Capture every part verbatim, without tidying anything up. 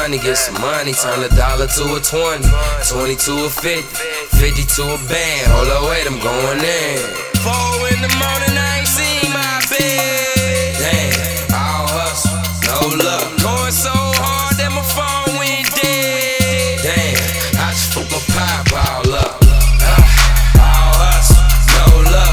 money, get some money. Turn a dollar to a twenty, twenty to a fifty, fifty to a band. Hold up, wait, I'm going in. Four in the morning, I ain't seen my bed. Damn, all hustle, no luck. Going so hard that my phone went dead. Damn, I just put my pipe all up. All hustle, no luck.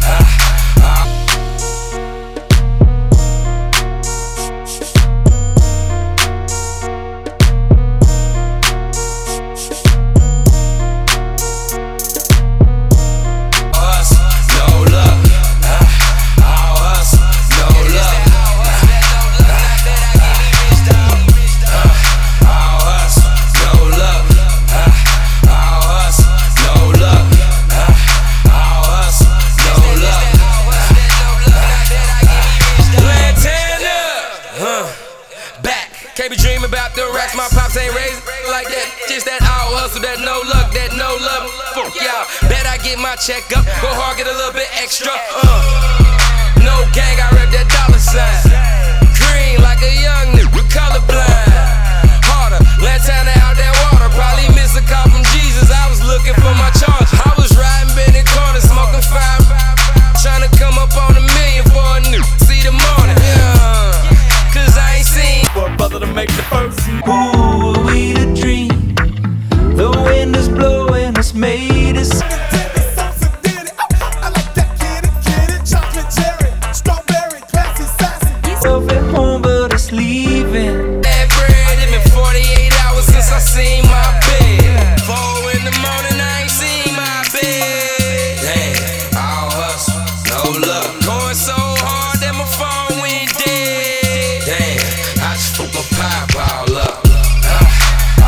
Can't be dreaming about the racks, my pops ain't raised like that. Just that all hustle, that no luck, that no love. Fuck y'all, bet I get my check up, go hard, get a little bit extra. Uh, no gang, I rep that dollar sign. Green like a young nigga, colorblind. Harder, last time they out that water, probably miss a call from Jesus. I was looking for my charge. I was riding Benny corner, smoking five, trying to come up on a million for a new. See the morning, yeah. Cause I ain't seen for a brother to make the first. Ooh, are we the dream? The wind is blowing, it's made us. Love at home, but it's leaving. That bread, it been forty-eight hours since I seen my bed. Four in the morning, I ain't seen my bed. Damn, all hustle, no luck. Going so